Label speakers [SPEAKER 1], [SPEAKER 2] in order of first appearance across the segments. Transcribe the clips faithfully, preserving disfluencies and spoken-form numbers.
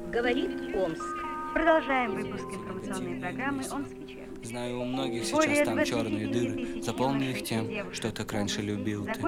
[SPEAKER 1] Говорит Омск.
[SPEAKER 2] Продолжаем выпуск информационной программы «Омск вечерний».
[SPEAKER 3] Знаю, у многих сейчас там черные дыры. Заполни их тем, что так раньше любил ты.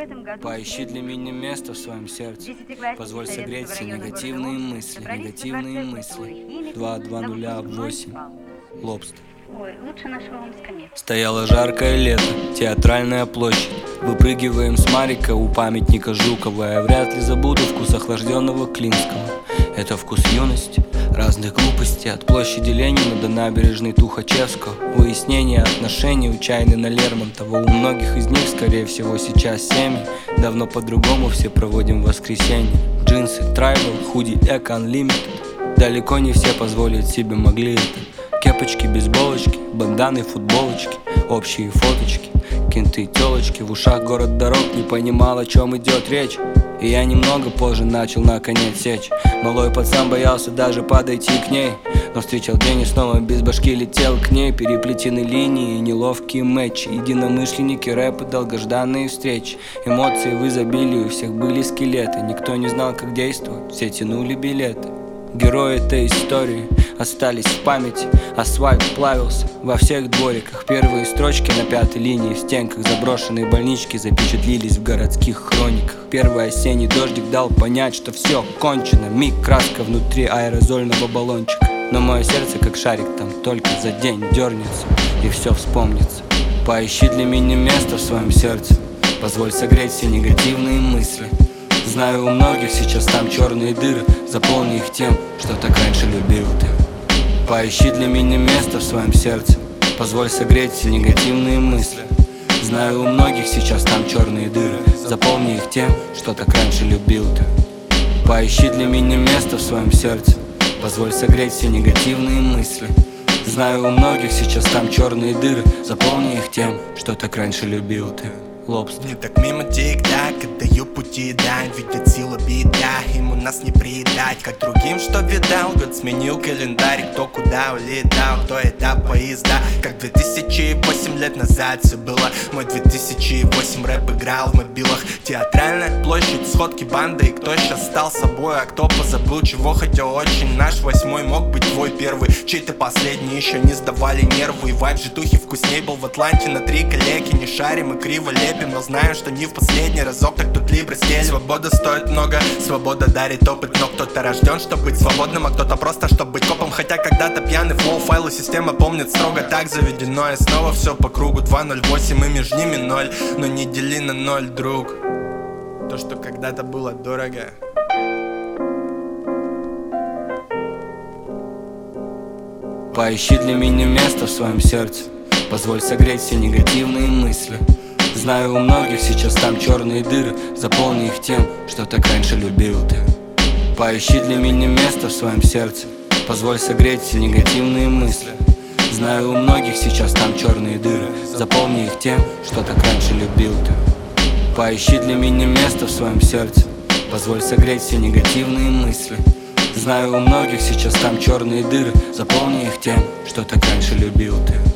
[SPEAKER 3] Поищи для меня место в своем сердце. Позволь согреть все негативные мысли. Негативные мысли. Два два нуля восемь. Лобстер.
[SPEAKER 2] Ой, лучше нашего Омска нет.
[SPEAKER 3] Стояло жаркое лето, театральная площадь. Выпрыгиваем с Марика у памятника Жукова. Я вряд ли забуду вкус охлажденного Клинского. Это вкус юности, разных глупостей. От площади Ленина до набережной Тухачевского. Выяснение отношений у Чайны на Лермонтова. У многих из них, скорее всего, сейчас семьи. Давно по-другому все проводим воскресенье. Джинсы, трайбл, худи, эко, unlimited. Далеко не все позволить себе могли это. Кепочки, бейсболочки, банданы, футболочки, общие фоточки, кенты, телочки. В ушах город дорог, не понимал, о чем идет речь. И я немного позже начал наконец сечь. Малой пацан боялся даже подойти к ней, но встречал день и снова без башки летел к ней. Переплетены линии, неловкие матчи, единомышленники, рэпы, долгожданные встречи. Эмоции в изобилии, у всех были скелеты. Никто не знал, как действовать, все тянули билеты. Герои этой истории остались в памяти. Асфальт плавился во всех двориках. Первые строчки на пятой линии в стенках заброшенной больнички запечатлились в городских хрониках. Первый осенний дождик дал понять, что все кончено. Миг, краска внутри аэрозольного баллончика. Но мое сердце, как шарик, там только за день дернется и все вспомнится. Поищи для меня место в своем сердце. Позволь согреть все негативные мысли. Знаю, у многих сейчас там черные дыры. Заполни их тем, что так раньше любил ты. Поищи для меня место в своем сердце. Позволь согреть все негативные мысли. Знаю, у многих сейчас там черные дыры. Заполни их тем, что так раньше любил ты. Поищи для меня место в своем сердце. Позволь согреть все негативные мысли. Знаю, у многих сейчас там черные дыры. Заполни их тем, что так раньше любил ты. Лобстер.
[SPEAKER 4] Не так мимо тик-так, отдаю пути дань. Видят сила беда, ему нас не предать. Как другим, что видал, год сменил календарь. Кто куда улетал, кто этап поезда. Как две тысячи восемь лет назад все было. Мой две тысячи восемь рэп играл в мобилах. Театральная площадь, сходки банды. И кто сейчас стал собой, а кто позабыл, чего хотел очень. Наш восьмой мог быть твой первый, чей-то последний. Еще не сдавали нервы. И вайб житухи вкусней был в Атланте. На три коллеги не шарим и криво лепим. Но знаю, что не в последний разок, так тут либо стель. Свобода стоит много, свобода дарит опыт. Но кто-то рожден, чтобы быть свободным, а кто-то просто, чтобы быть копом. Хотя когда-то пьяный флоу, файлы система помнит строго. Так заведено, и снова все по кругу. Два ноль восемь и между ними ноль. Но не дели на ноль, друг. То, что когда-то было дорого.
[SPEAKER 3] Поищи для меня место в своем сердце. Позволь согреть все негативные мысли. Знаю, у многих сейчас там черные дыры. Заполни их тем, что так раньше любил ты. Поищи для меня место в своем сердце. Позволь согреть все негативные мысли. Знаю, у многих сейчас там черные дыры. Заполни их тем, что так раньше любил ты. Поищи для меня место в своем сердце. Позволь согреть все негативные мысли. Знаю, у многих сейчас там черные дыры. Заполни их тем, что так раньше любил ты.